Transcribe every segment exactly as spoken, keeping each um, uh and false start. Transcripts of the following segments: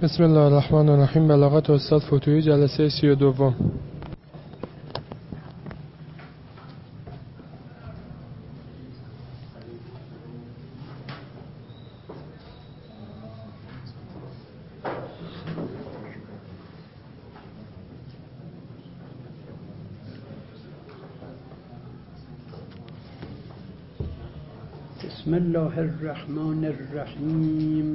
بسم الله الرحمن الرحیم. بلاغت استاد فتوحی، جلسه سی و دوم. بسم الله الرحمن الرحیم.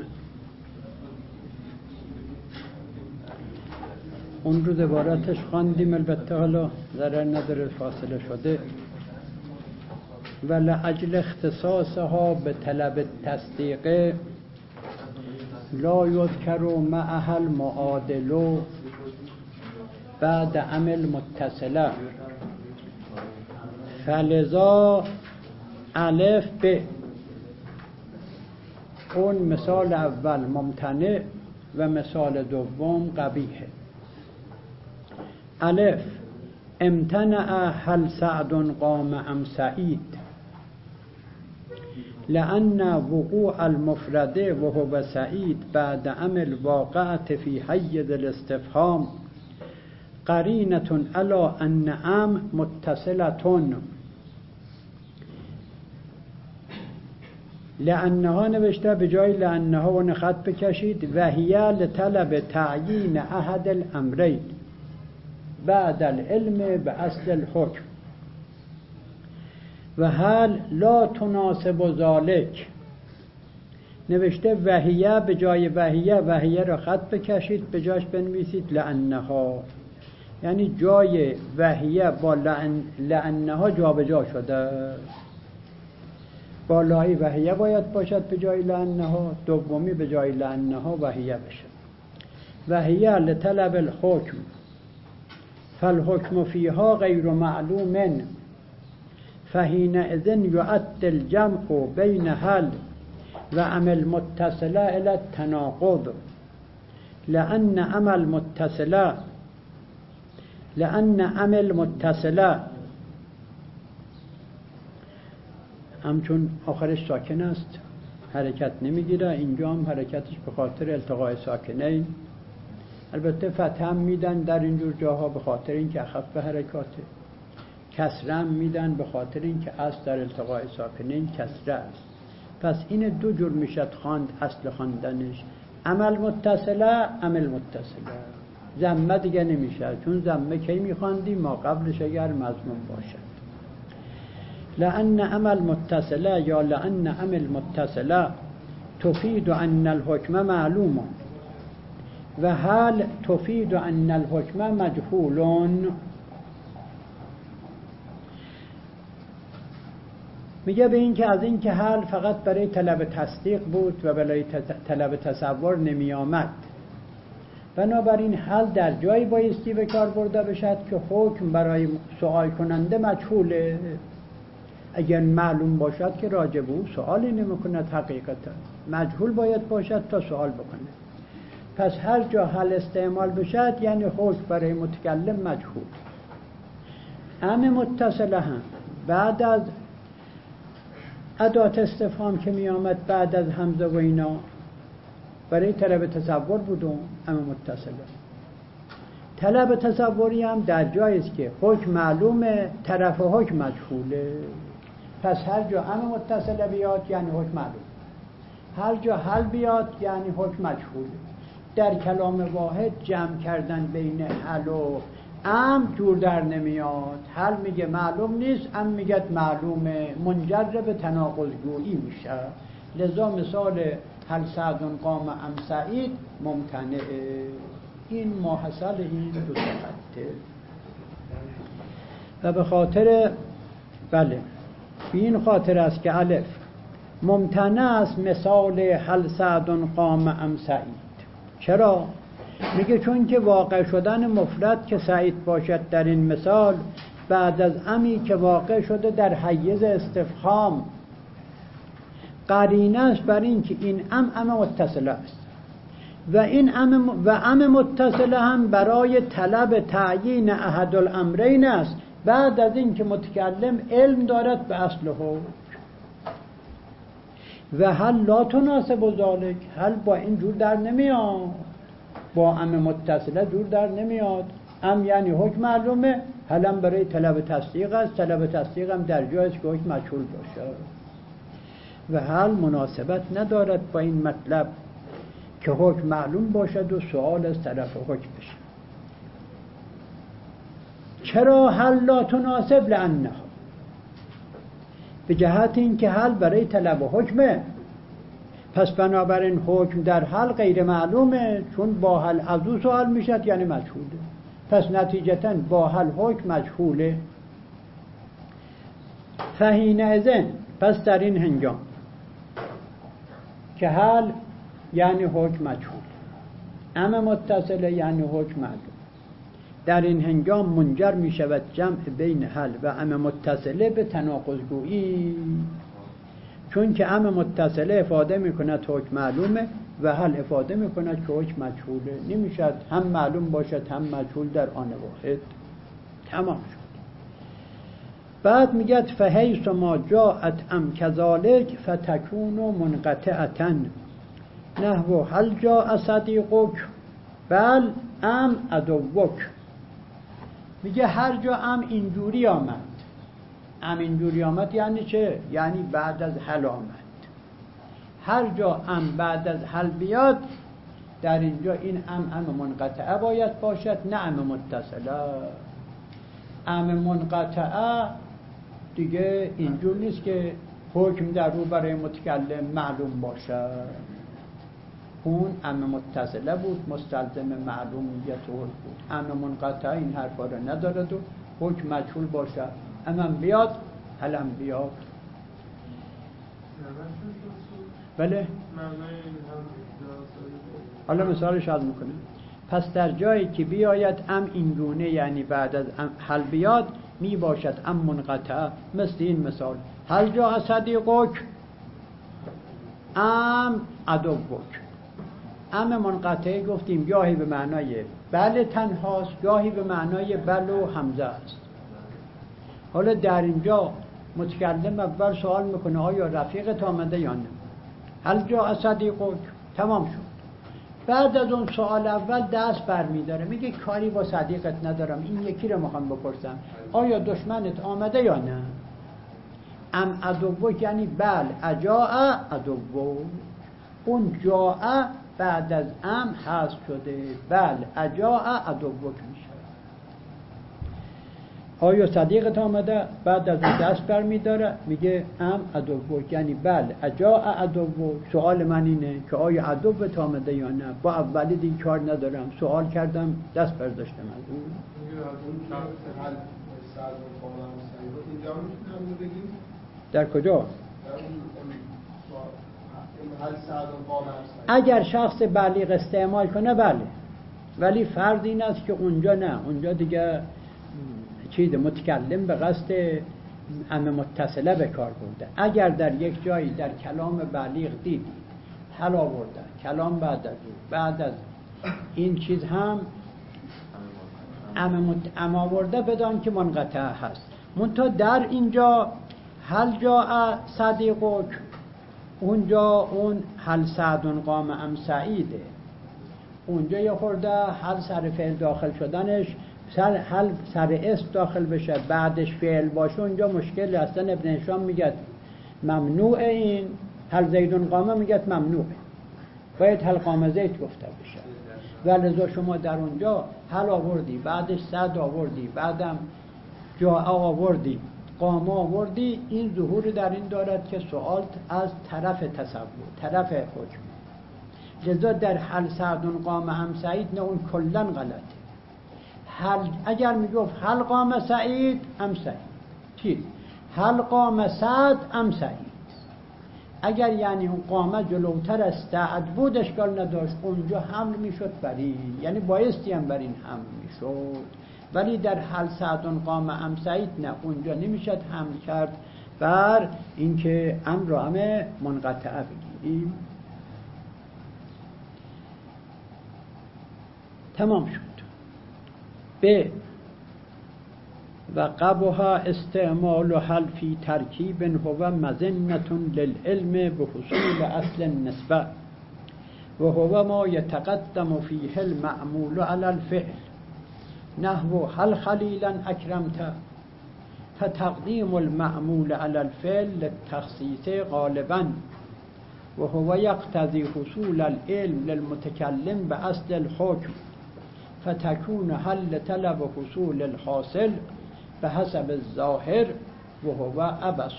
اون روز عبارتش خواندیم، البته حالا ضرر نداره فاصله شده. و لأجل اختصاصها به طلب تصدیق لا یذکر معها المعادل بعد عمل متصله، فلذا الف ب اون مثال اول ممتنع و مثال دوم قبیحه. الف امتنع هل سعد قام ام سعید، لأن وقوع المفرد وهو سعید بعد عمل واقعة في حیز الاستفهام قرینة علی ان ام متصلة، لأنها نوشته به جای لأنها و نخط بکشید و هی لطلب تعیین احد الامرین بعد العلم به اصل الحکم، و هل لا تناسب ذالک نوشته وهیه به جای وهیه، وهیه را خط بکشید به جاش بنویسید لأنها، یعنی جای وهیه با لأن لأنها جا به جا شده. بالایی وهیه باید باشد به جای لأنها، دومی به جای لأنها وهیه بشه. وهیه لطلب الحکم فالحکم فیها غیر معلوم، فحینئذ یؤدی الجمع بین هل و عمل متصله الی التناقض، لأن عمل متصله لأن عمل متصله همچون آخرش ساکن است حرکت نمیگیره، اینجا هم حرکتش به خاطر التقاء ساکنین. البته فتح هم میدن در اینجور جاها به خاطر اینکه اخف حرکاته، کسره هم میدن به خاطر اینکه اصل در التقاء ساکنین کسره است. پس این دو جور میشد خواند اصل خواندنش، عمل متصله عمل متصله. ضمه دیگه نمیشه، چون ضمه کی میخواندیم؟ ما قبلش اگر مضمون باشد. لأن عمل متصله یا لأن عمل متصله تفید ان الحکم معلوم و هل تفید ان الحکم مجهول. میگه به این که از این که حل فقط برای طلب تصدیق بود و برای طلب تصور نمی آمد، بنابراین حل در جایی بایستی به کار برده بشد که حکم برای سوال کننده مجهوله. اگر معلوم باشد که راجع به او سوالی نمی کند، حقیقتا مجهول باید باشد تا سوال بکنه. پس هر جا حل استعمال بشد یعنی حکم برای متکلم مجهول. ام متصله هم بعد از ادات استفهام که می آمد بعد از همزه و اینا برای طلب تصور بود و ام متصله. طلب تصوری هم در جایی است که حکم معلومه، طرف حکم مجهوله. پس هر جا ام متصله بیاد یعنی حکم معلوم، هر جا حل بیاد یعنی حکم مجهوله. در کلام واحد جمع کردن بین حل و ام جور در نمیاد. حل میگه معلوم نیست، ام میگه معلومه، منجر به تناقض گویی میشه. لذا مثال هل سعد قام ام سعید ممتنعه. این ماحصل این دو خطه. و به خاطر بله به این خاطر است که الف ممتنع است مثال هل سعد قام ام سعید. چرا؟ میگه چون که واقع شدن مفرد که سعید باشد در این مثال بعد از امی که واقع شده در حیز استفهام قرینه است بر این که این ام ام متصله است و این ام و ام متصله هم برای طلب تعیین احد الامرین است بعد از این که متکلم علم دارد به اصل حکم. و هل لا تناسب ذالک، هل با این جور در نمیاد. با ام متصله دور در نمیاد. ام یعنی حکم معلومه، حالم برای طلب تصدیق است، طلب تصدیق هم در جایی است که حکم مجهول باشه و حال مناسبت ندارد با این مطلب که حکم معلوم باشد و سوال از طرف حکم بشه. چرا حل لا تناسب؟ لانه، به جهت این که حل برای طلب حکمه، پس بنابراین حکم در حل غیر معلومه، چون با حل از او سوال میشد یعنی مجهوله، پس نتیجتاً با حل حکم مجهوله. فحین اذن، پس در این هنگام که حل یعنی حکم مجهول، ام متصله یعنی حکم معلوم، در این هنگام منجر می شود جمع بین حل و ام متصله به تناقض گویی، چون که ام متصله افاده می کند حکم معلومه و حل افاده می کند که حکم مجهوله. نمیشد هم معلوم باشد هم مجهول در آن واحد. تمام شد. بعد میگه فحیث ما جاءت ام کذالک فتکون منقطعة نحو هل جاء صدیقک بل ام عدوک. میگه هر جا ام اینجوری آمد، ام اینجوری آمد یعنی چه؟ یعنی بعد از حل آمد. هر جا ام بعد از حل بیاد، در اینجا این ام ام منقطعه باید باشد، نه ام متصله. ام منقطعه دیگه اینجور نیست که حکم در رو برای متکلم معلوم باشد. اون ام متصله بود، مستلزم معلومیت حکم بود. ام منقطعه این حرفا رو ندارد و حکم مجهول باشد. ام بیاد، حلم بیاد. بله؟ حالا مثالش حل میکنه. پس در جایی که بیاید ام اینگونه یعنی بعد از حل بیاد می باشد ام منقطعه، مثل این مثال هل جاء صدیقک ام عدوک. ام منقطعه گفتیم گاهی به معنای بله تنهاست، گاهی به معنای بل و حمزه است. حالا در اینجا متکلم اول سوال میکنه آیا رفیقت آمده یا نه؟ هل جاء صدیقک، تمام شد. بعد از اون سوال اول دست برمیداره، میگه کاری با صدیقت ندارم، این یکی رو میخوام بپرسم آیا دشمنت آمده یا نه؟ ام عدوک یعنی بل اجاء عدوک. اون جاء بعد از ام حذف شده، بل اجاء عدوک میشه. آیا صدیقت آمده؟ بعد از اون دست برمیداره میگه ام عدوک یعنی بل اجاء عدوک. سوال من اینه که آیا عدوت آمده یا نه؟ با اولی دیگه کار ندارم، سوال کردم دست برداشتم از اون. در کجا؟ اگر شخص بلیغ استعمال کنه بله، ولی فرض این است که اونجا نه، اونجا دیگه چیز متکلم به قصد ام متصله به کار برده. اگر در یک جایی در کلام بلیغ دیدی حل آورده، کلام بعد از بعد از این چیز هم ام آورده، بدان که منقطع هست. منتها در اینجا هل جاء صدیقک، اونجا اون هل سعد قام ام سعیده، اونجا یه خورده هل سر فعل داخل شدنش، سر هل سر اسم داخل بشه بعدش فعل باشه، اونجا مشکل اصلا. ابن هشام میگه ممنوع، این هل زید قامه میگه ممنوع، باید هل قام زید گفته بشه. ولذا شما در اونجا هل آوردی، بعدش صد آوردی، بعدم جاء آوردی، قام آوردی، این ظهور در این دارد که سوال از طرف تصور، طرف حکم. لذا در هل سعد قام ام سعید نه، اون کلا غلطه. هل اگر میگفت هل قام سعید ام سعید، چی؟ هل قام سعد ام سعید. اگر یعنی اون قامه جلوتر از سعد بود اشکال نداشت، اونجا حمل میشد بر این، یعنی بایستی هم بر این حمل میشد. ولی در هل سعد قام ام سعید نه، اونجا نمیشد حمل کرد بر اینکه ام را همه منقطعه بگیریم. تمام شد. ب و قبها استعمال و حل فی ترکیب هو مظنة للعلم به حصول اصل النسبه و هو ما یتقدم فیه المعمول علی الفعل نحو هل خلیلا اکرمت، فتقدیم المعمول علی الفعل للتخصیص غالبا و هو یقتضی حصول العلم للمتکلم باصل الحکم، فتكون هل طلب حصول الحاصل بحسب الظاهر و هو عبث.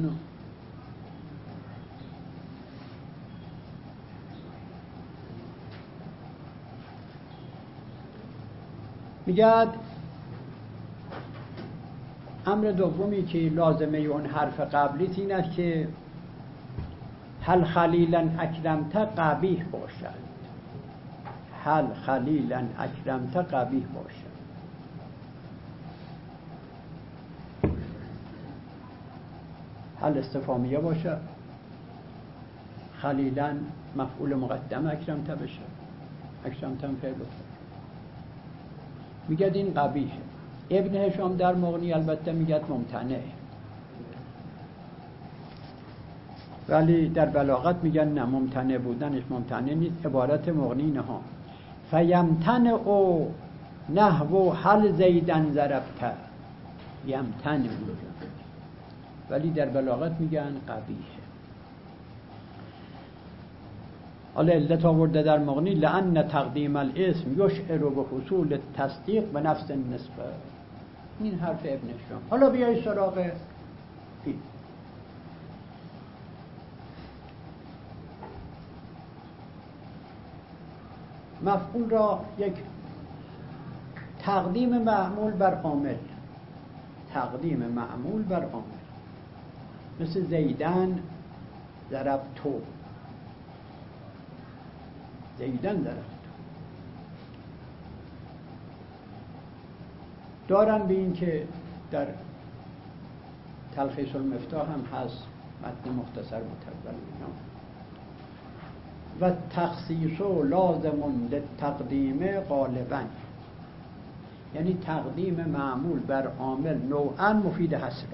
میگه امر دومی که لازمه اون حرف قبلی این است که هل خلیلا اکرمت قبیح باشد، هل خلیلا اکرمت قبیح باشد. هل استفهامیه باشه، خلیلا مفعول مقدم اکرمت بشه، اکرمت هم فعل بشه. میگه این قبیحه. ابن هشام در مغنی البته میگه ممتنعه، ولی در بلاغت میگن نه، ممتنع بودنش ممتنع نیست. عبارت مغنی نه ها فیمتنع او نحو هل زیدن ضربته، یمتنع، ولی در بلاغت میگن قبیحه. حالا علت آورده در مغنی لأن تقدیم الاسم یشعر به حصول تصدیق به نفس النسبه. این حرف ابن هشام. حالا بیایی سراغ این مفعول را یک تقدیم معمول بر عامل، تقدیم معمول بر عامل، مثل زیدن ضربتو، زیدن ضربتو. دارن به این که در تلخیص المفتاح هم هست، متن مختصر متول اینا، و تخصیص لازم للتقدیم غالبا، یعنی تقدیم معمول بر عامل نوعا مفید حسره،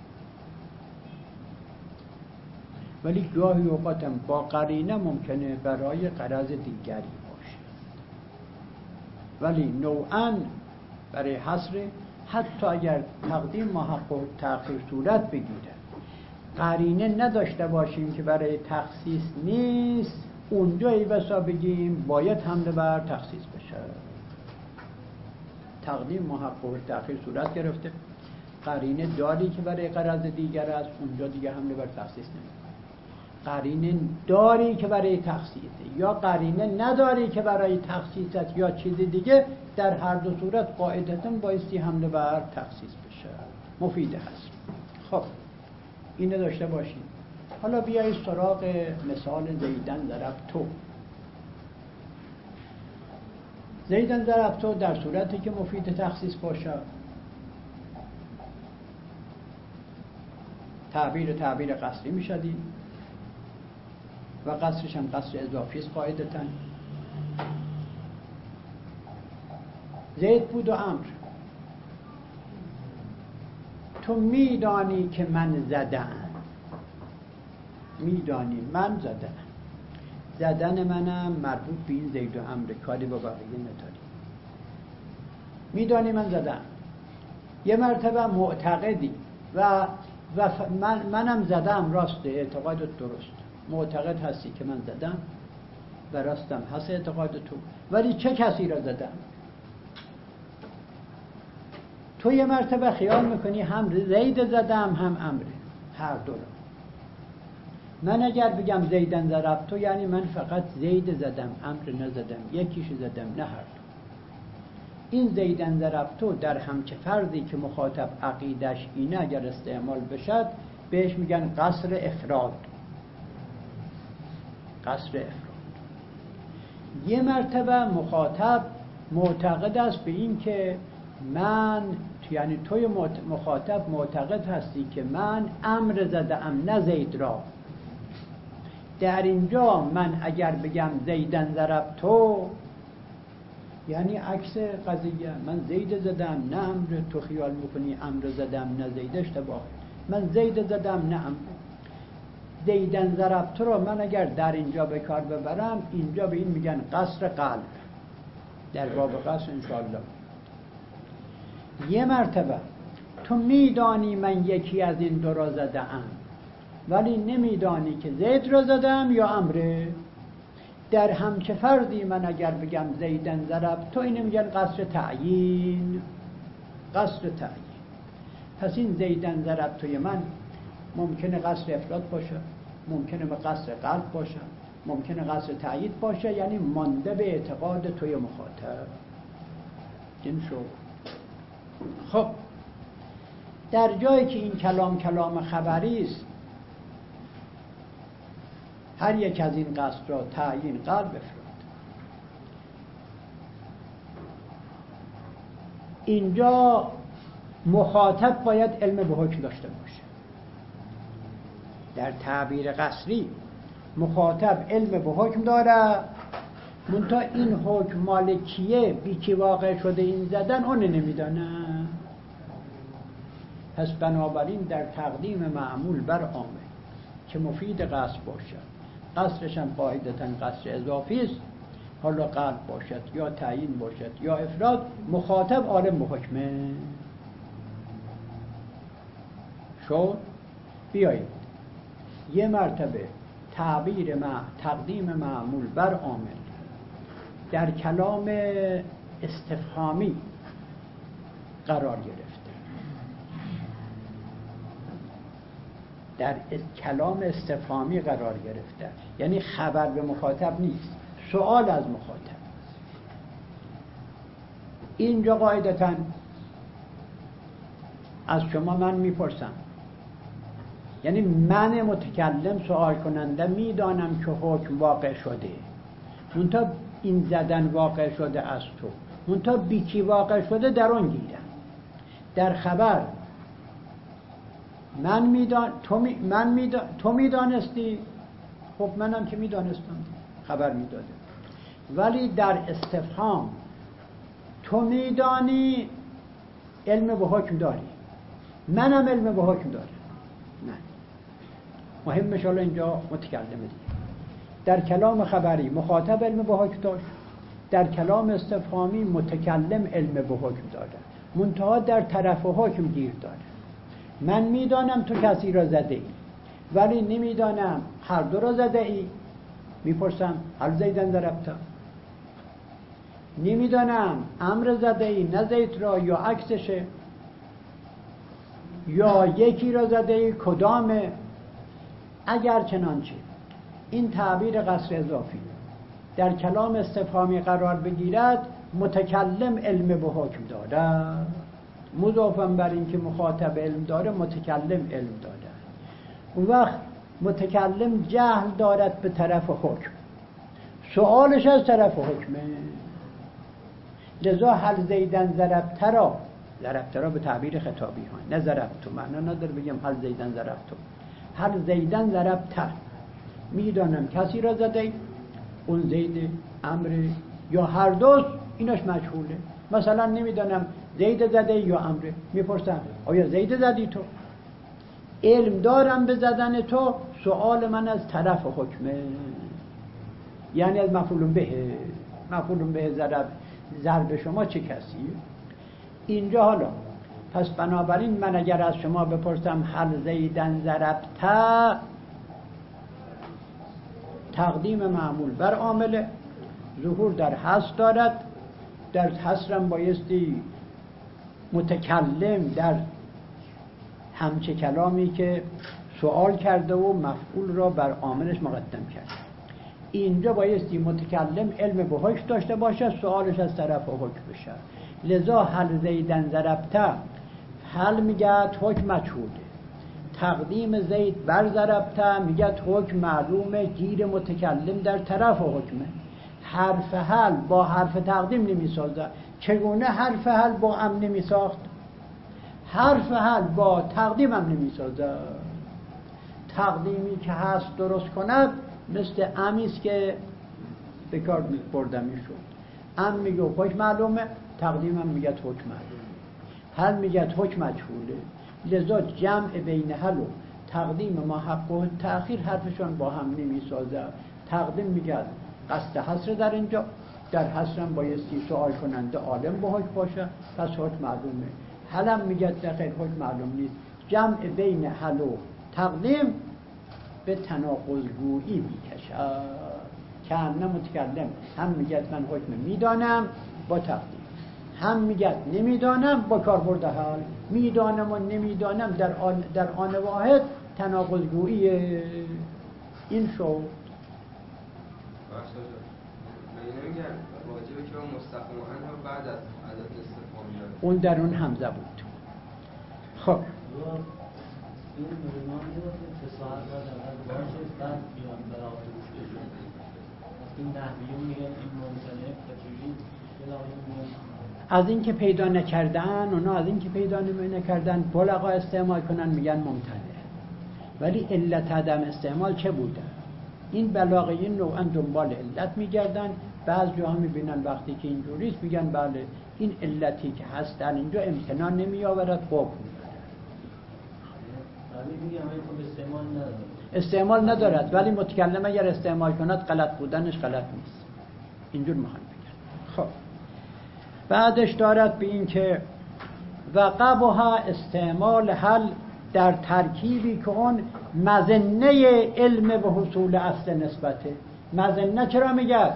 ولی گاهی اوقات هم با قرینه ممکنه برای غرض دیگری باشه، ولی نوعا برای حسره. حتی اگر تقدیم محق و تأخیر صورت بگیره، قرینه نداشته باشیم که برای تخصیص نیست، اونجا ای بسا بگیم باید حمله بر تخصیص بشه. تقدیم محق و تأخیر صورت گرفته، قرینه داری که برای غرض دیگر است، اونجا دیگه حمله بر تخصیص نمیکنه. قرینه داری که برای تخصیصه یا قرینه نداری که برای تخصیص است یا چیز دیگه، در هر دو صورت قاعدتاً بایستی حمله بر تخصیص بشه، مفید هست. خب اینو داشته باشید. حالا بیایید سراغ مثال زیدن ضربتو. زیدن ضربتو در صورتی که مفید تخصیص باشه، تعبیر تعبیر قصری میشدی و قصرش هم قصر اضافی است قاعدتاً. زید بود و امر، تو میدانی که من زدم، میدانی من زدم، زدن منم مربوط به این زید و امر، کاری با بقیه نداری. میدانی من زدم، یه مرتبه معتقدی و و من منم زدم، راسته، اعتقادت درست، معتقد هستی که من زدم و راستم هست اعتقاد تو، ولی چه کسی را زدم؟ تو یه مرتبه خیال میکنی هم زید زدم هم امره، هر دو را. من اگر بگم زیدن ضربتو یعنی من فقط زید زدم، امر نزدم، یکیش زدم، نه هر دو. این زیدن ضربتو در همچه فردی که مخاطب عقیدش اینه اگر استعمال بشد بهش میگن قصر افراد، قصر افراد. یه مرتبه مخاطب معتقد است به این که من، یعنی توی مخاطب معتقد هستی که من امر زدم نه زید را. در اینجا من اگر بگم زیدن ضربتو یعنی عکس قضیه، من زید زدم نه امر. تو خیال میکنی امر زدم نه زید، اشتباه. من زید زدم نه امر. زیدن ضربت رو من اگر در اینجا به کار ببرم، اینجا به این میگن قصر قلب، در باب قصر انشاءالله. یه مرتبه تو میدانی من یکی از این دو را زدم، ولی نمیدانی که زید را زدم یا امره. در همچه فردی من اگر بگم زیدن ضرب، تو اینو میگن قصر تعیین، قصر تعیین. پس این زیدن ضرب توی من ممکنه قصر افراد باشه، ممکنه به قصر قلب باشه، ممکنه قصر تأیید باشه، یعنی مانده به اعتقاد توی مخاطب. این شو. خب در جایی که این کلام کلام خبری است، هر یک از این قصد را تعیین قلب افراد. اینجا مخاطب باید علم به حکم داشته باشه. در تعبیر قصری مخاطب علم به حکم داره، منتها این حکم مال کیه، بی کی واقع شده این زدن، اون نمیدانه. پس بنابراین در تقدیم معمول بر عامل که مفید قصر باشد، قصرش هم قاعدتاً قصر اضافی است، حالا قلب باشد یا تعیین باشد یا افراد، مخاطب عالم به حکمه. شو بیایید یه مرتبه تعبیر ما تقدیم معمول بر عامل در کلام استفهامی قرار گرفته. در کلام استفهامی قرار گرفته یعنی خبر به مخاطب نیست، سوال از مخاطب. اینجا قاعدتاً از شما من میپرسم، یعنی من متکلم سوال کننده میدانم که حکم واقع شده، منتها این زدن واقع شده از تو، منتها بی کی واقع شده در اون گیرم. در خبر من میدان تو می... من میدان تو میدانستی، خب منم که میدانستم خبر میداده. ولی در استفهام تو میدانی علم به حکم داری، منم علم به حکم دارم. نه مهمش حالا اینجا متکلمه دیگه. در کلام خبری مخاطب علم به حکم داشت، در کلام استفهامی متکلم علم به حکم داره، منتها در طرف حکم گیر داره. من میدانم تو کسی را زده ای، ولی نمیدانم هر دو را زده ای. میپرسم هل زیدن ضربت؟ نمیدانم امر زده ای نه زید را یا عکسشه، یا یکی را زده ای کدامه. اگر چنانچه این تعبیر قصر اضافی در کلام استفهامی قرار بگیرد، متکلم علم به حکم داره، مضافاً بر این که مخاطب علم داره، متکلم علم داره. اون وقت متکلم جهل دارد به طرف حکم، سوالش از طرف حکمه. لذا هل زیدن ضربت را، ضربت را به تعبیر خطابی ها، نه ضربت، معنا نداره بگم هل زیدن ضربت، هل زیدن ضربت، میدانم کسی را زده، اون زید امر یا هر دوست، اینش مجهوله. مثلا نمیدانم زید زده یا امره، میپرسم آیا زید زدی تو؟ علم دارم به زدن تو، سوال من از طرف حکمه، یعنی از مفعول به. مفعول به ضرب ضرب شما چه کسی؟ اینجا حالا پس بنابراین من اگر از شما بپرسم هل زیدن ضربت، تقدیم معمول بر عامل ظهور در حصر دارد. در حصرم بایستی متکلم در همچه کلامی که سوال کرده و مفعول را بر عاملش مقدم کرد، اینجا بایستی متکلم علم به حکم داشته باشه، سوالش از طرف حکم بشه. لذا هل زیدن ضربت، هل میگه حکم مجهوله، تقدیم زید بر ضربت میگه حکم معلومه، گیر متکلم در طرف حکمه. حرف هل با حرف تقدیم نمیسازه. چگونه حرف هل با ام نمیساخت؟ حرف هل با تقدیم هم نمیسازه. تقدیمی که هست درست کند مثل امیست که به کار برده میشد. ام میگه حکم معلومه، تقدیم هم میگه حکم معلومه، هل میگه حکم مجهوله. لذا جمع بین هل و تقدیم ما حق و تأخیر حرفشان با هم نمیسازه. تقدیم میگه قصد حصر در اینجا، در حصرم بایستی سوال کننده عالم با حکم باشه، پس حکم معلومه. حلم میگه دقیق حکم معلوم نیست. جمع بین حل و تقدیم به تناقض گویی میکشد. که هم متکلم هم میگه من حکم میدانم با تقدیم، هم میگه نمیدانم با کاربرد حال. میدانم و نمیدانم در آن, در آن واحد تناقض گویی. این شد نمیگن واجبه که اون مستقیم عنه بعد از عدد استفهام بیاد. اون در اون حمزه بود. خب این ایمان میگه فساحت باید اول باشه بعد بیان برای آتوش بشون. این نحویون میگن این ممکنه تجوری از این که پیدا نکردن، اونا از این که پیدا نکردن بلغا استعمال کنن میگن ممتنه. ولی علت عدم استعمال چه بوده؟ این بلاغیین نوعا دنبال علت میگردن. بعض جاها میبینن وقتی که اینجوریست میگن بله این علتی که هست در اینجا امتنان نمیآورد حکم میاره. ولی میگم این استعمال نداره. استعمال ندارد ولی متکلم اگر استعمال کند غلط بودنش غلط نیست. اینجور میخوان بگن. خب بعدش دارد به این که وقبها استعمال حل در ترکیبی که اون مظنه علم به حصول اصل نسبته. مظنه چرا میگه؟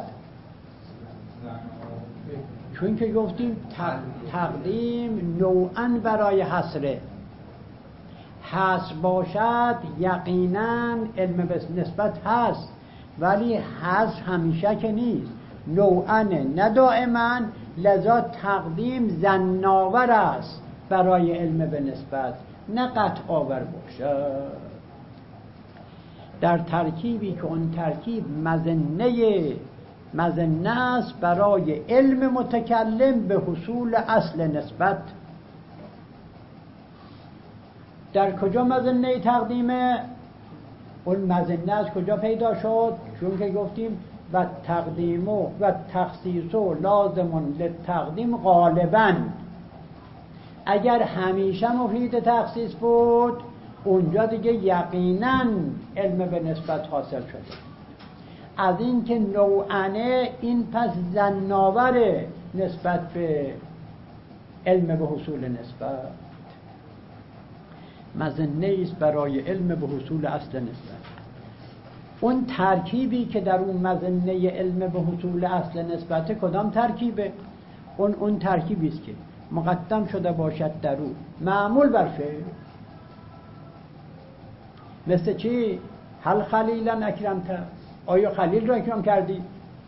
چون که گفتیم تقدیم نوعا برای حصره. حصر باشد یقینا علم به نسبت هست، ولی حصر همیشه که نیست، نوعا نه دائما. لذا تقدیم ظن‌آور است برای علم به نسبت، نه قطع آور باشد. در ترکیبی که اون ترکیب مظنه مظنه است برای علم متکلم به حصول اصل نسبت. در کجا مظنه تقدیمه؟ اون مظنه از کجا پیدا شد؟ چون که گفتیم و تقدیم و تخصیص لازم للتقدیم غالبا. اگر همیشه مفید تخصیص بود اونجا دیگه یقینا علم به نسبت حاصل شده. از این که نوعنه این پس ظن‌آور نسبت به علم به حصول نسبت. مظنه است برای علم به حصول اصل نسبت. اون ترکیبی که در اون مظنه علم به حصول اصل نسبت کدام ترکیبه؟ اون اون ترکیبی است که مقدم شده باشد در او معمول بر فعل. مثل چی؟ هل خلیلا اکرمت؟ آیا خلیل را اکرام کردی؟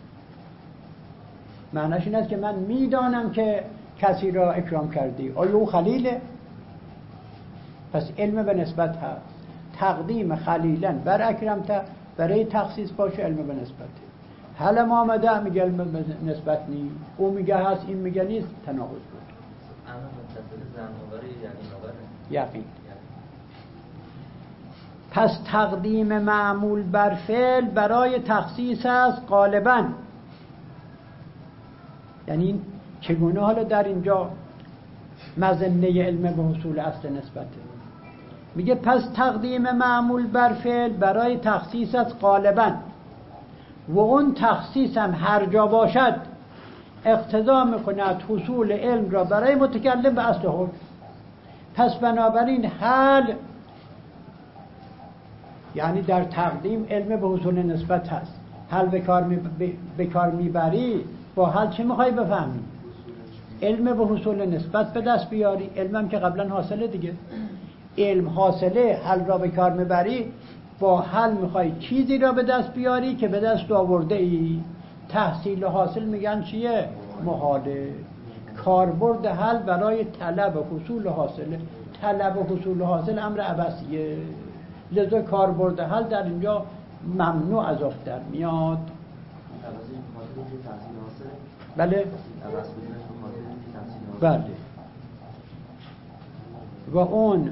معنیش این است که من میدانم که کسی را اکرام کردی. آیا او خلیله؟ پس علم به نسبت هست. تقدیم خلیلا بر اکرمت برای تخصیص باشه علم به نسبت. حالا ما آمده میگه علم به نسبت نیست، او میگه هست این میگه نیست، تناقض بود. اما متصل ظن‌آور یعنی آور یقین. پس تقدیم معمول بر فعل برای تخصیص است غالبا. یعنی چگونه حالا در اینجا مظنه علم به حصول اصل نسبته؟ میگه پس تقدیم معمول بر فعل برای تخصیص است غالبا، و اون تخصیص هم هر جا باشد اقتضا میکند حصول علم را برای متکلم به اصل حکم. پس بنابراین حل یعنی در تقدیم علم به حصول نسبت هست. حل به کار می به کار میبری، با حل چه میخوای بفهمی؟ علم به حصول نسبت به دست بیاری. علمم که قبلا حاصله دیگه. علم حاصله، حل را به کار میبری، با حل میخوای چیزی را به دست بیاری که به دست آورده ای. تحصیل حاصل میگن چیه؟ محاله. کاربرد حل برای طلب حصول حاصله. طلب حصول حاصل امر عبثیه. لذا کاربرد حل در اینجا ممنوع از آف در میاد. بله بله. و اون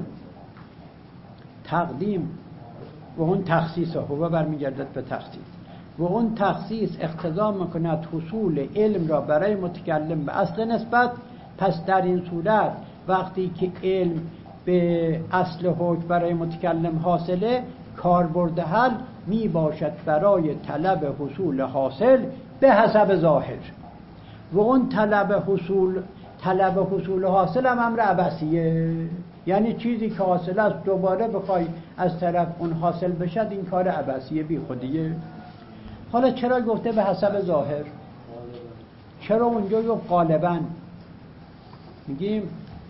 تقدیم و اون تخصیص هو برمیگردد به تخصیص. و اون تخصیص اقتضا میکند حصول علم را برای متکلم به اصل نسبت. پس در این صورت وقتی که علم به اصل حکم برای متکلم حاصله، کاربرد حل می باشد برای طلب حصول حاصل به حسب ظاهر. و اون طلب حصول طلب حصول حاصل هم امر عبثیه، یعنی چیزی که حاصل است دوباره بخوای از طرف اون حاصل بشد، این کار عبثیه، بی خودیه. حالا چرا گفته به حسب ظاهر؟ چرا اونجا گفت غالباً؟ میگیم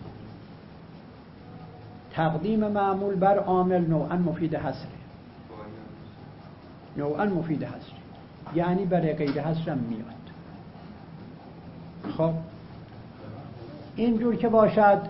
تقدیم معمول بر عامل نوعاً مفید حصره، نوعاً مفید حصره، یعنی برای غیر حصر هم میاد. خب اینجور که باشد،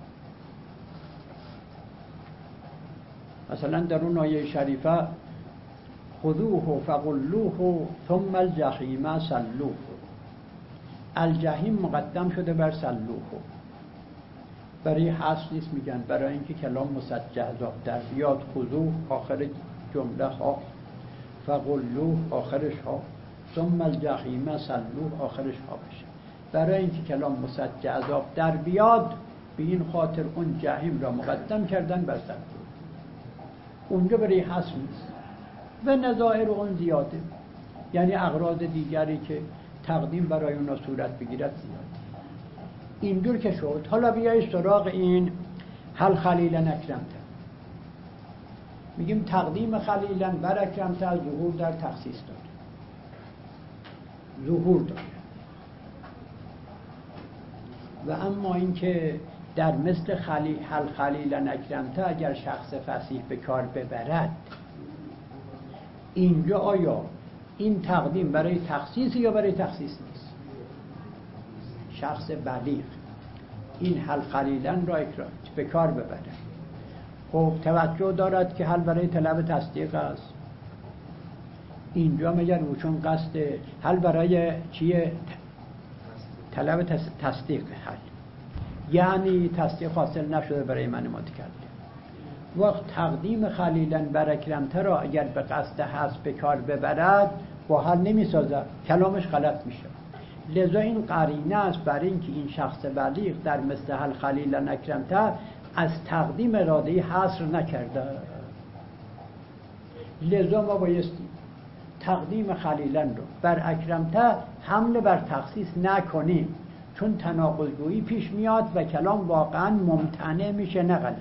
مثلا در اون آیه شریفه خذوه فغلوه ثم الجحیم صلوه، الجحیم مقدم شده بر صلوه، برای حصر نیست، میگن برای اینکه کلام مسجع در بیاد. خذوه آخر جمله ها، فغلوه آخرش ها، ثم الجحیم صلوه آخرش ها بشه، برای اینکه کلام مسجع در بیاد. به این خاطر اون جحیم را مقدم کردن بر صلوه، اونجا برای حصر نیست. و نظائر اون زیاده، یعنی اغراض دیگری که تقدیم برای اونا صورت بگیرد زیاده. اینجور که شد، حالا بیایی سراغ این هل خلیلا اکرمته. میگیم تقدیم خلیلا بر اکرمته ظهور در تخصیص داره، ظهور داره. و اما اینکه در مثل خلی هل خلیلا اکرمته اگر شخص فصیح به کار ببرد، اینجا آیا این تقدیم برای تخصیص یا برای تخصیص نیست؟ شخص بلیغ این هل خلیلا را اکرام به کار ببره، خب توجه دارد که هل برای طلب تصدیق است. اینجا مگر او چون قصد هل برای چیه؟ طلب تصدیق حل، یعنی تصدیق حاصل نشده برای من متکلم. وقت تقدیم خلیلا بر اکرمته را اگر به قصد حذف به کار ببرد، با حل نمی سازد، کلامش غلط میشه. لذا این قرینه است برای اینکه این شخص بلیغ در مثل هل خلیلا اکرمته از تقدیم اراده حصر نکرده. لذا ما بایستی تقدیم خلیلا رو بر اکرمته حمله بر تخصیص نکنیم، چون تناقض گویی پیش میاد و کلام واقعا ممتنع میشه نه غلط.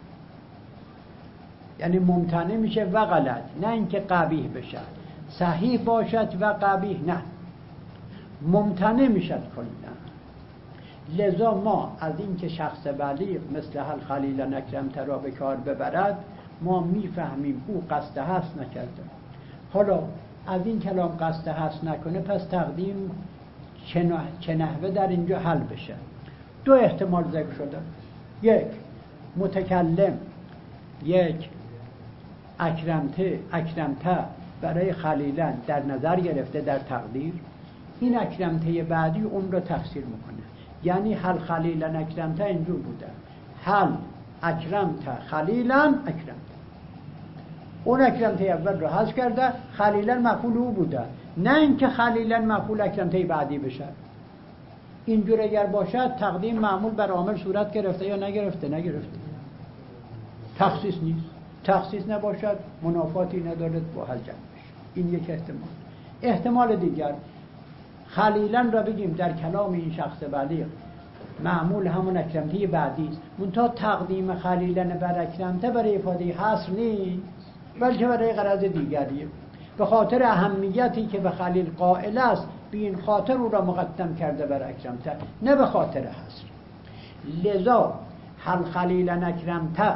یعنی ممتنع میشه و غلط، نه اینکه قبیح بشه، صحیح باشد و قبیح نه، ممتنع میشد کلا. لذا ما از اینکه شخص بلیغ مثل هل خلیلا اکرمته را به کار ببرد، ما میفهمیم او قصد حذف نکرده. حالا از این کلام قصد حذف نکنه، پس تقدیم چه نحوه در اینجا حل بشه؟ دو احتمال ذکر شده. یک، متکلم یک اکرمته اکرمته برای خلیلا در نظر گرفته در تقدیر، این اکرمته بعدی اون رو تفسیر میکنه، یعنی هل خلیلا اکرمته اینجور بوده، هل اکرمته خلیلا اکرمته، اون اکرمته اول رو حذف کرده، خلیلا مفعول او بوده، نه اینکه خلیلا مفعول اکرمته بعدی بشه. اینجور اگر باشد تقدیم معمول بر عامل صورت گرفته یا نگرفته؟ نگرفته، تخصیص نیست. تخصیص نباشد منافاتی ندارد با حل جمع بشه. این یک احتمال. احتمال دیگر، خلیلا را بگیم در کلام این شخص بلیغ معمول همون اکرمته بعدی است، منتها تقدیم خلیلا بر اکرمته برای افاده حصر نیست، بلکه برای غرض دیگریه. به خاطر اهمیتی که به خلیل قائل است، به این خاطر او را مقدم کرده بر اکرمته، نه به خاطر حصر. لذا هل خلیلا اکرمته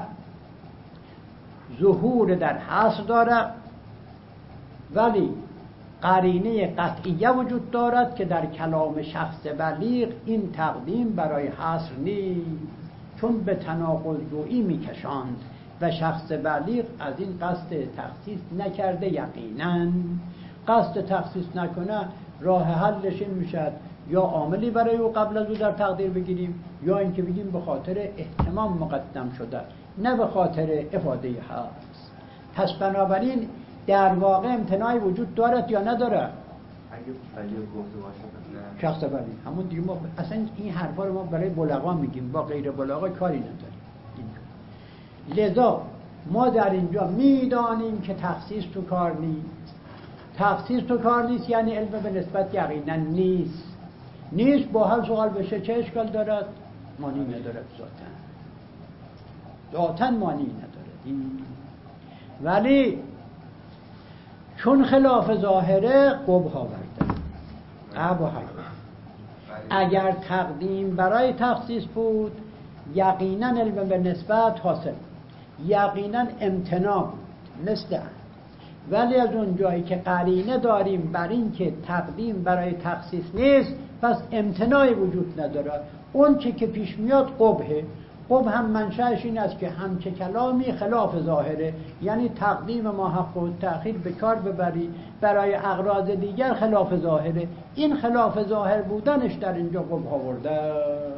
ظهور در حصر داره، ولی قرینه قطعیه وجود دارد که در کلام شخص بلیغ این تقدیم برای حصر نیست، چون به تناقض گویی میکشاند و شخص بلیغ از این قصد تخصیص نکرده. یقینا قصد تخصیص نکنه، راه حلش این میشد یا عاملی برای او قبل از او در تقدیر بگیریم، یا اینکه بگیم به خاطر اهتمام مقدم شده، نه به خاطر افاده هست. پس بنابراین در واقع امتناعی وجود دارد یا نداره؟ اگه بلیغ گفته باشه شخص بلیغ همون دیگه، ما اصلا این حرفا رو ما برای بلغا میگیم، با غیر بلغا کاری نداریم. اینجور لذا ما در اینجا میدانیم که تخصیص تو کار نیست. تخصیص تو کار نیست یعنی علم به نسبت یقینا نیست. نیست با هر سوال بشه چه اشکال دارد؟ مانی ندارد ذاتن ذاتن مانی ندارد. ولی چون خلاف ظاهره قبح آورده اب و حق. اگر تقدیم برای تخصیص بود یقینا علم به نسبت حاصل، یقینا امتناع بود مثل ان. ولی از اون جایی که قرینه داریم بر این که تقدیم برای تخصیص نیست پس امتناعی وجود نداره. اون چی که پیش میاد قبحه. قبح هم منشأش این است که همچه کلامی خلاف ظاهره، یعنی تقدیم ما حق و تأخیر به کار ببری برای اغراض دیگر خلاف ظاهره. این خلاف ظاهر بودنش در اینجا قبح آورده.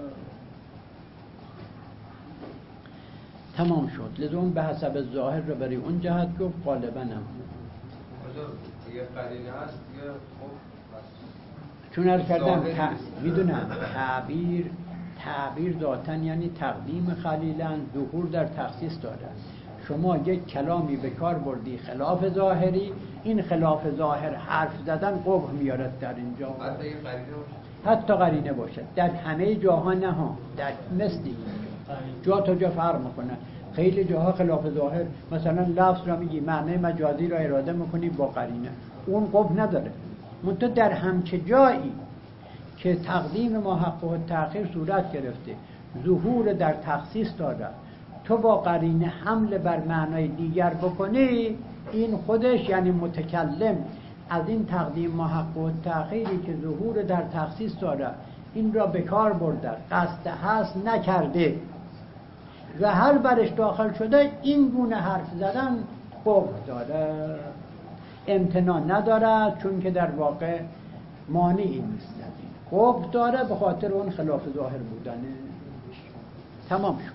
تمام شد. لزوم به حسب ظاهر رو برای اون جهت گفت غالبا هم دیگه قرینه هست دیگه. خب چون از کردم میدونم تعبیر تعبیر ذاتاً یعنی تقدیم خلیلاً ظهور در تخصیص دارد. شما یک کلامی به کار بردی خلاف ظاهری، این خلاف ظاهر حرف زدن قبح میارد در اینجا. حتی این قرینه باشه، حتی قرینه باشد. در همه جاها نه ها، در مثل جا تا جا فرق میکنه. خیلی جاها خلاف ظاهر، مثلا لفظ را میگی معنی مجازی را اراده میکنی با قرینه، اون قبح نداره. منتها در همچه جایی که تقدیم ما حق و تأخیر صورت گرفته، ظهور در تخصیص دارد، تو با قرینه حمل بر معنای دیگر بکنی، این خودش یعنی متکلم از این تقدیم ما حق و تأخیری که ظهور در تخصیص دارد این را به کار برده، قصد هست نکرده و هر برش داخل شده، این گونه حرف زدن قبح داره، امتناع ندارد، چون که در واقع مانعی نیست. قبح داره به خاطر اون خلاف ظاهر بودنه. تمام شد.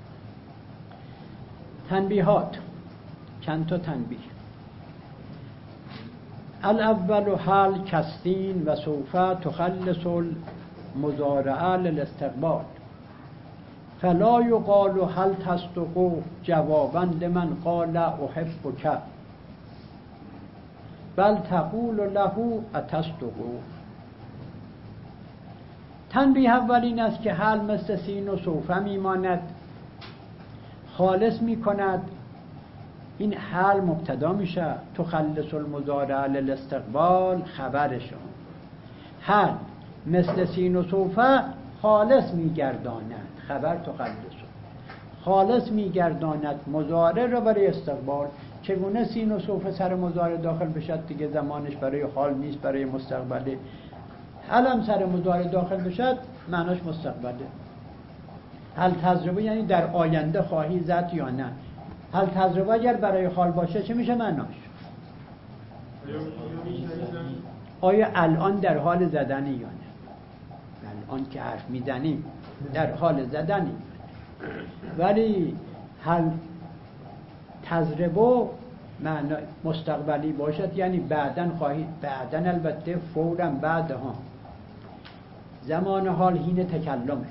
تنبیهات، چند تا تنبیه. الاول حال کستین و سوف تخلص المضارعه للاستقبال فلا یقال هل تصدق جوابا لمن قال احبک بل تقول له اتصدق. تنبیه اول این است که حال مثل سین و سوف میماند، خالص میکند. این حال مبتدا میشه، تخلص المضارع للاستقبال خبرش. حال مثل سین و سوف خالص میگرداند، خبر تخلص خالص میگرداند مضارع را برای استقبال. چگونه سین و سوف سر مضارع داخل بشد دیگه زمانش برای حال نیست، برای مستقبله. حال هم سر مضارع داخل بشد معناش مستقبله. هل تجربه یعنی در آینده خواهی زد یا نه. هل تجربه اگر برای حال باشه چه میشه معناش؟ آیا الان در حال زدنی یا نه؟ الان که حرف میزنیم در حال زدنی. ولی هل تجربه معنی مستقبلی باشد یعنی بعدن خواهی، بعدن البته فوراً بعد ها. زمان حال حین تکلمه.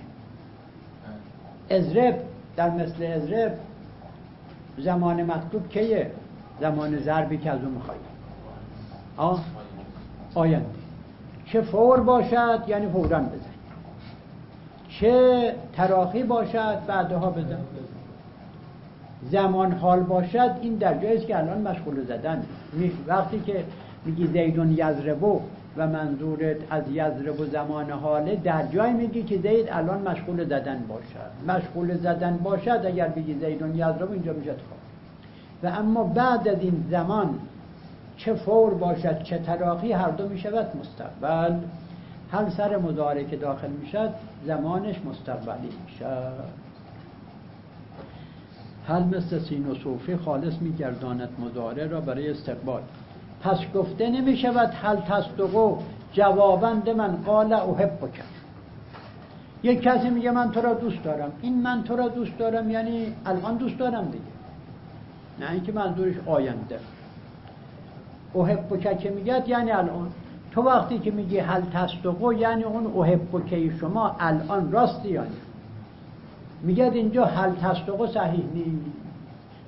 اضرب در مثل اضرب زمان مطلوب کیه؟ زمان ضربی که از اون میخوایی. آه آینده. چه فور باشد یعنی فوراً بزن، چه تراخی باشد بعدها بزن. زمان حال باشد این در جایی است که الان مشغول زدن. وقتی که میگی زیدون یضربو و منظورت از یضربو زمان حاله، در جایی میگی که زید الان مشغول زدن باشد. مشغول زدن باشد اگر بگی زیدون یضربو اینجا میشه خواه. و اما بعد از این زمان چه فور باشد چه تراخی هر دو میشود مستقبل. هر سر مضارع که داخل میشد زمانش مستقبلی میشد. هل مثل سین و صوفی خالص میگرداند مضارع را برای استقبال. پس گفته نمیشود هل تصدقو جوابند من قال احبک. یک کسی میگه من تو را دوست دارم، این من تو را دوست دارم یعنی الان دوست دارم دیگه، نه اینکه منظورش آینده. احبک که میگه یعنی الان. تو وقتی که میگی هل تصدقو یعنی اون احبک شما الان راستی یعنی. میگه اینجا هل تصدقو صحیح نیست.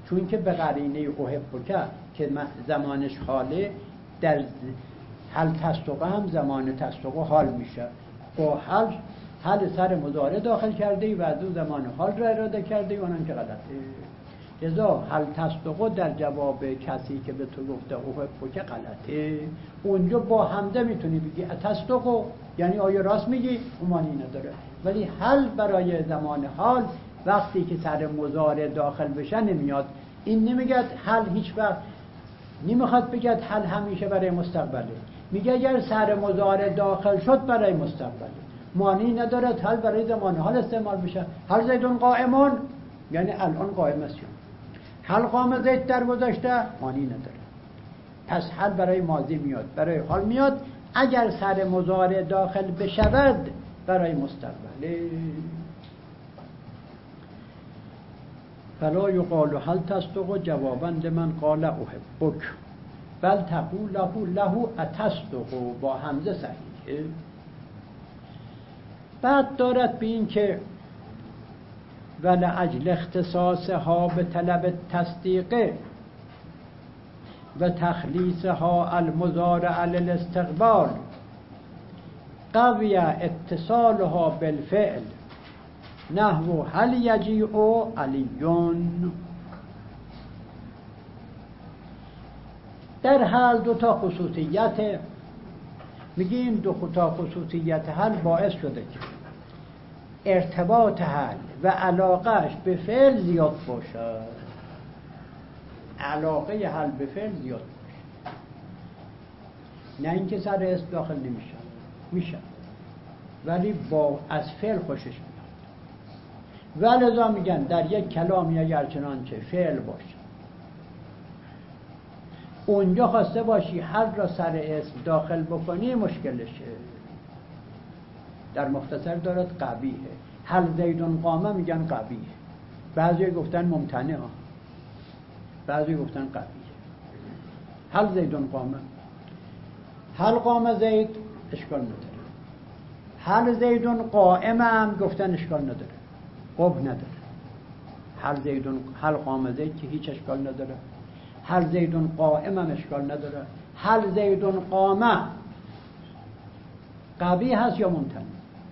چون که به قرینه احبک که زمانش حاله، در حل تصدقه هم زمان تصدقه حال میشه. با حل حل سر مضارع داخل کرده و از اون زمان حال را اراده کرده و اونم که غلطه. لذا حل تصدقه در جواب کسی که به تو گفته احبک غلطه. اونجا با حمزه میتونی بگی تصدقه، یعنی آیا راست میگی، معنی نداره. ولی حل برای زمان حال وقتی که سر مضارع داخل بشه نمیاد. این نمیگه حل هیچ وقت، نمیخواد بگه حل همیشه برای مستقبله، میگه اگر سر مضارع داخل شد برای مستقبله، معنی نداره حل برای زمان حال استعمال بشه. هل زیدون قائمون یعنی الان قائم است. هل قام زید در گذشته معنی نداره. پس حل برای ماضی میاد، برای حال میاد. اگر سر مضارع داخل بشود برای مستقبله. فلا یقال هل تصدق جوابا لمن قال احبک بل تقول له له اتصدق، با حمزه صحیحه. بعد دارد به این که ولعجل اختصاصها به طلب تصدیقه و تخلیصها المضارع للاستقبال قوی اتصالها بالفعل نحو هل یجیء علیون. در حال دو تا خصوصیت، میگیم دو تا خصوصیت حل باعث شده که ارتباط حل و علاقهش به فعل زیاد باشه. علاقه حل به فعل زیاد باشه، نه اینکه سر اسم داخل نمیشه، میشه ولی با از فعل خوشش میاد. ولذا میگن در یک کلامی اگر چنانچه فعل باشه اونجا خواسته باشی حل را سر اسم داخل بکنی مشکلشه. در مختصر دارد قبیحه. هل زیدون قامه میگن قبیحه، بعضی گفتن ممتنعه، بعضی گفتن قبیحه. هل زیدون قامه، هل قام زید اشکال نداره. هل زیدون قائم هم گفتن اشکال نداره، قبح نداره. هل زیدون هل قام زید که هیچ اشکال نداره. هل زیدون قائم هم اشکال نداره. هل زیدون قامه قبیح هست یا ممتنع؟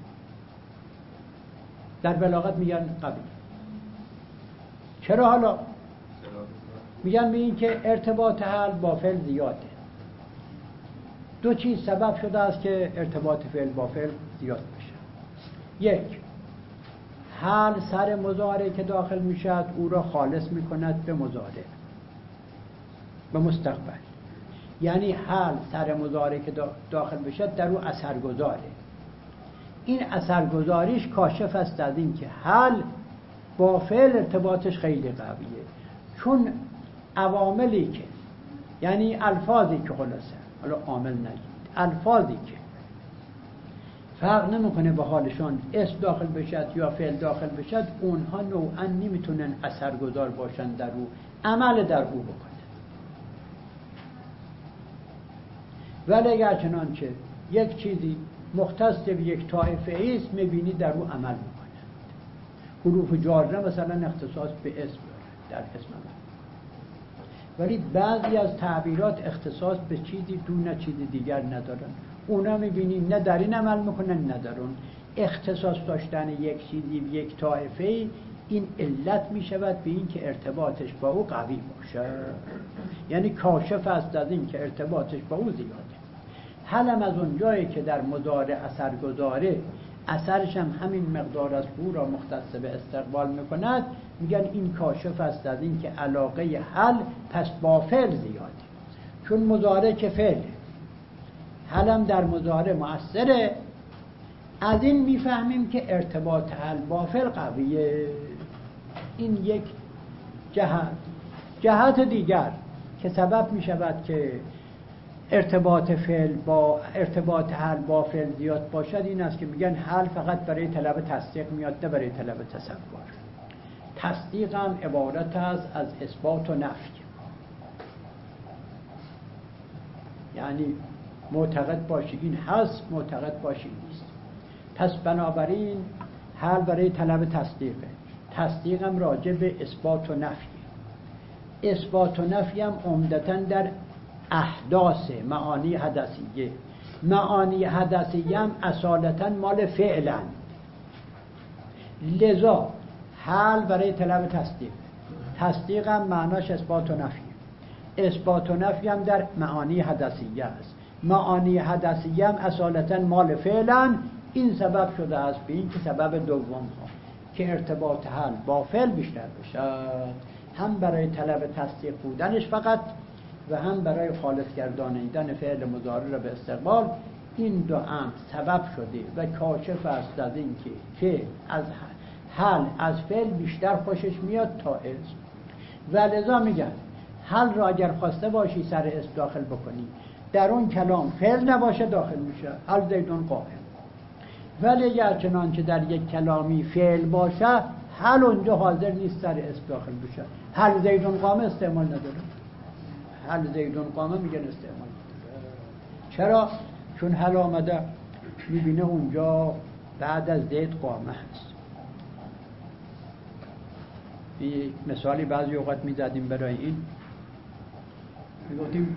در بلاغت میگن قبیح. چرا حالا؟ میگن به این که ارتباط حل با فعل زیاده. دو چیز سبب شده است که ارتباط فعل با فعل زیاد بشه. یک، حل سر مضارع که داخل میشد او را خالص میکند به مضارع، به مستقبل. یعنی حل سر مضارع که داخل بشد در او اثر گذاره. این اثرگذاریش کاشف است از این که حل با فعل ارتباطش خیلی قویه، چون عواملی که یعنی الفاظی که خلاصه، حالا عامل نگید، الفاظی که فرق نمیکنه به حالشان اسم داخل بشد یا فعل داخل بشد، اونها نوعا نمیتونن اثرگذار باشن در او، عمل در او بکنه. ولی اگر چنانچه یک چیزی مختص به یک طایفه است میبینی در او عمل میکنه. حروف جاره مثلا اختصاص به اسم داره در اسم عمل، ولی بعضی از تعبیرات اختصاص به چیزی دون چیز دیگر ندارن. اونا میبینی نه در این عمل میکنن نه در اون. اختصاص داشتن یک چیزی یک طایفه این علت میشود به این که ارتباطش با او قوی باشه، یعنی کاشف است از این که ارتباطش با او زیاده. حلم از اون جایی که در مضارع اثر گذاره، اثرش هم همین مقدار از او را مختص به استقبال میکند، میگن این کاشف است از این که علاقه حل پس با فعل زیاده، چون مضارع که فعل، حلم در مضارع مؤثره. از این میفهمیم که ارتباط حل با فعل قویه. این یک جهت. جهت دیگر که سبب میشود که ارتباط فعل با ارتباط حل با فعل زیاد باشد این است که میگن حل فقط برای طلب تصدیق میاد، نه برای طلب تصور. تصدیق هم عبارت است از اثبات و نفی، یعنی معتقد باشی این هست، معتقد باشی نیست. پس بنابراین حل برای طلب تصدیقه، تصدیق هم راجع به اثبات و نفی. اثبات و نفی هم عمدتاً در احداث معانی حدثیه. معانی حدثیه هم اصالتاً مال فعلن، لذا حل برای طلب تصدیق. تصدیق هم معناش اثبات و نفی. اثبات و نفی هم در معانی حدثیه است. معانی حدثیه هم اصالتاً مال فعلن. این سبب شده است به این که سبب دوم ها که ارتباط حل با فعل بیشتر بشه، هم برای طلب تصدیق بودنش فقط و هم برای خالص گردانیدن فعل مضارع را به استقبال. این دو امر سبب شده و کاشف است از این که فعل از حل از فعل بیشتر خوشش میاد تا اسم. و لذا میگن حل را اگر خواسته باشی سر اسم داخل بکنی، در اون کلام فعل نباشه داخل میشه، حل زیدون قائم. ولی اگر چنانچه در یک کلامی فعل باشه، حل اونجا حاضر نیست سر اسم داخل بشه. حل زیدون قامه استعمال نداره. حل زیدون قامه میگن استعمال نداره. چرا؟ چون حل آمده میبینه اونجا بعد از زید قامه هست. یک مثالی بعضی اوقات میزدیم برای این، میگفتیم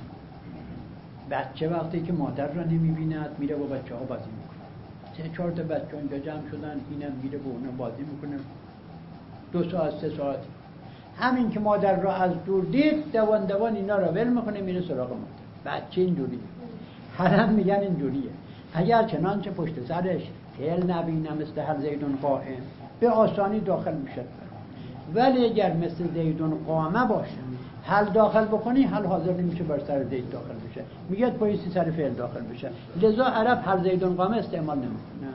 بچه وقتی که مادر را نمیبیند میره با بچه ها بازی میکنه. سه چهار تا بچه اونجا جمع شدن، اینم میره با اونا بازی میکنه دو ساعت سه ساعت. همین که مادر را از دور دید دوان دوان اینا را ول میکنه میره سراغ مادر. بچه اینجوریه. حالا میگن اینجوریه. اگر چنانچه پشت سرش فعل نبینه مثل حل زیدون قائم، به آسانی داخل میشه. ولی اگر مثل زیدون قامه باشه حل داخل بکنی، حل حاضر نمیشه بر سر زید داخل بشه، میگه پاییسی سر فعل داخل بشه. لذا عرب حل زیدون قامه استعمال نمیکنه.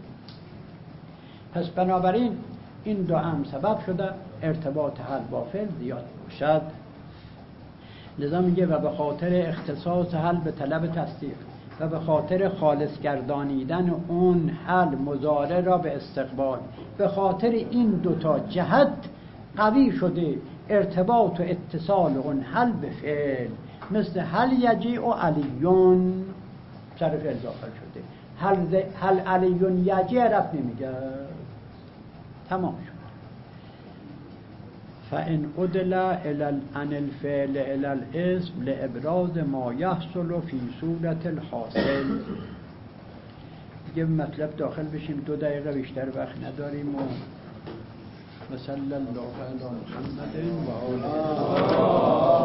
پس بنابراین این دو امر سبب شده ارتباط حل با فعل زیاد باشد. لذا میگه و به خاطر اختصاص حل به طلب تصدیق و به خاطر خالص گردانیدن اون حل مضارع را به استقبال، به خاطر این دوتا جهت قوی شده ارتباط و اتصال اون حل به فعل. مثل حل یجیع و علیون سر فعل داخل شده. حل, حل علیون یجیع رفت نمیگه، تمام شد. فإن عدل عن الفعل إلى الاسم لإبراز ما يحصل في صورة الحاصل. یه مطلب داخل بشیم، دو دقیقه بیشتر وقت نداریم. و صلی الله علی محمد و آله